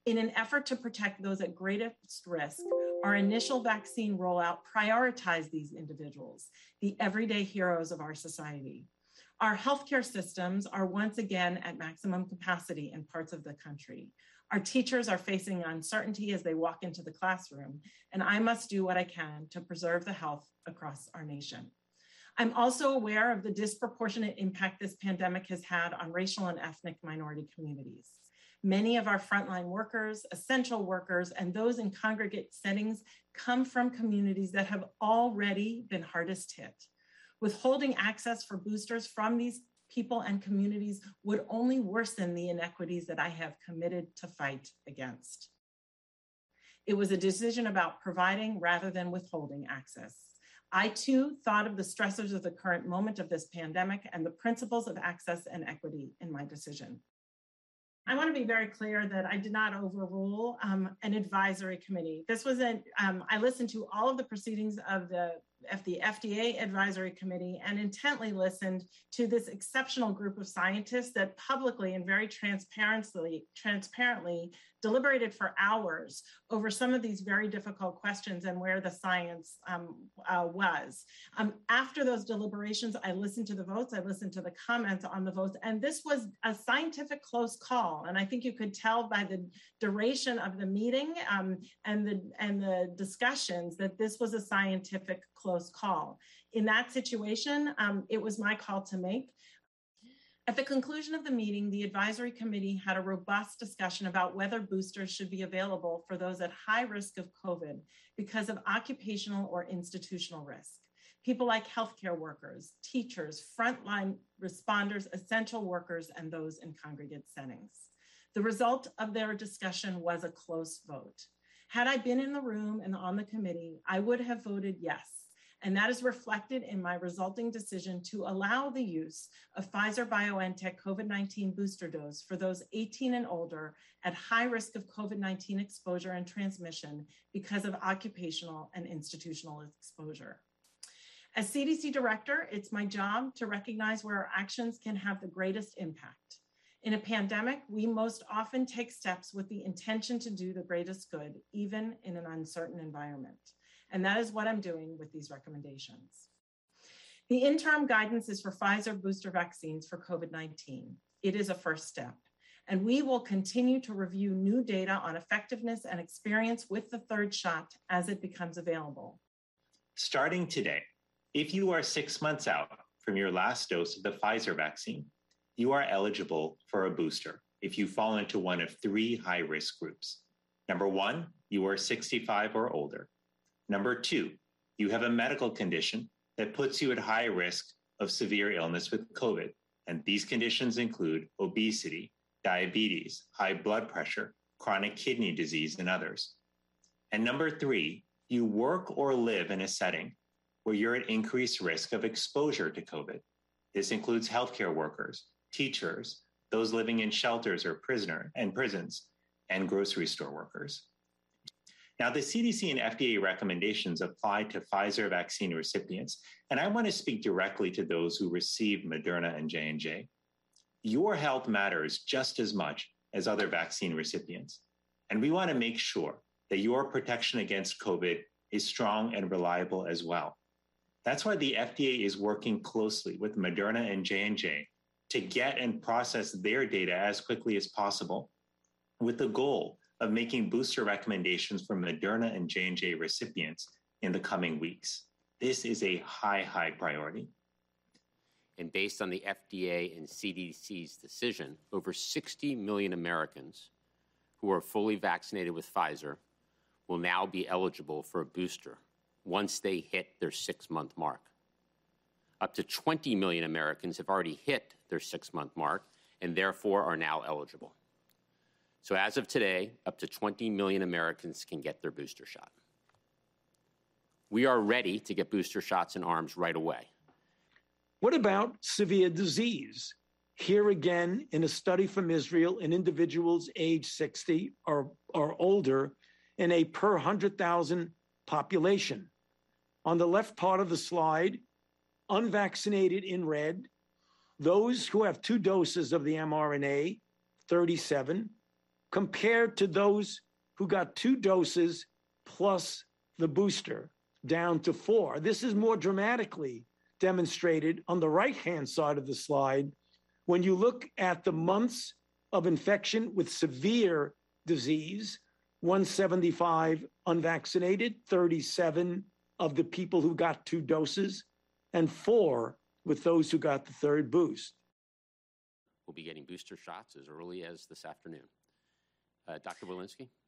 In an effort to protect those at greatest risk, our initial vaccine rollout prioritized these individuals, the everyday heroes of our society. Our healthcare systems are once again at maximum capacity in parts of the country. Our teachers are facing uncertainty as they walk into the classroom, and I must do what I can to preserve the health across our nation. I'm also aware of the disproportionate impact this pandemic has had on racial and ethnic minority communities. Many of our frontline workers, essential workers, and those in congregate settings come from communities that have already been hardest hit. Withholding access for boosters from these people and communities would only worsen the inequities that I have committed to fight against. It was a decision about providing rather than withholding access. I too thought of the stressors of the current moment of this pandemic and the principles of access and equity in my decision. I want to be very clear that I did not overrule an advisory committee. This was I listened to all of the proceedings of the FDA advisory committee and intently listened to this exceptional group of scientists that publicly and very transparently deliberated for hours over some of these very difficult questions and where the science was. After those deliberations, I listened to the votes, I listened to the comments on the votes, and this was a scientific close call. And I think you could tell by the duration of the meeting and the discussions that this was a scientific close call. In that situation, it was my call to make. At the conclusion of the meeting, the advisory committee had a robust discussion about whether boosters should be available for those at high risk of COVID because of occupational or institutional risk. People like healthcare workers, teachers, frontline responders, essential workers, and those in congregate settings. The result of their discussion was a close vote. Had I been in the room and on the committee, I would have voted yes. And that is reflected in my resulting decision to allow the use of Pfizer-BioNTech COVID-19 booster dose for those 18 and older at high risk of COVID-19 exposure and transmission because of occupational and institutional exposure. As CDC director, it's my job to recognize where our actions can have the greatest impact. In a pandemic, we most often take steps with the intention to do the greatest good, even in an uncertain environment. And that is what I'm doing with these recommendations. The interim guidance is for Pfizer booster vaccines for COVID-19. It is a first step, and we will continue to review new data on effectiveness and experience with the third shot as it becomes available. Starting today, if you are 6 months out from your last dose of the Pfizer vaccine, you are eligible for a booster if you fall into one of three high-risk groups. Number one, you are 65 or older. Number two, you have a medical condition that puts you at high risk of severe illness with COVID. And these conditions include obesity, diabetes, high blood pressure, chronic kidney disease, and others. And number three, you work or live in a setting where you're at increased risk of exposure to COVID. This includes healthcare workers, teachers, those living in shelters or prisons, and grocery store workers. Now, the CDC and FDA recommendations apply to Pfizer vaccine recipients, and I want to speak directly to those who received Moderna and J&J. Your health matters just as much as other vaccine recipients, and we want to make sure that your protection against COVID is strong and reliable as well. That's why the FDA is working closely with Moderna and J&J to get and process their data as quickly as possible, with the goal of making booster recommendations for Moderna and J&J recipients in the coming weeks. This is a high priority. And based on the FDA and CDC's decision, over 60 million Americans who are fully vaccinated with Pfizer will now be eligible for a booster once they hit their 6-month mark. Up to 20 million Americans have already hit their 6-month mark and therefore are now eligible. So as of today, up to 20 million Americans can get their booster shot. We are ready to get booster shots in arms right away. What about severe disease? Here again, in a study from Israel, in individuals age 60 or older in a per 100,000 population. On the left part of the slide, unvaccinated in red, those who have 2 doses of the mRNA, 37, compared to those who got 2 doses plus the booster, down to 4. This is more dramatically demonstrated on the right-hand side of the slide when you look at the months of infection with severe disease, 175 unvaccinated, 37 of the people who got 2 doses, and 4 with those who got the 3rd boost. We'll be getting booster shots as early as this afternoon. Dr. Walensky?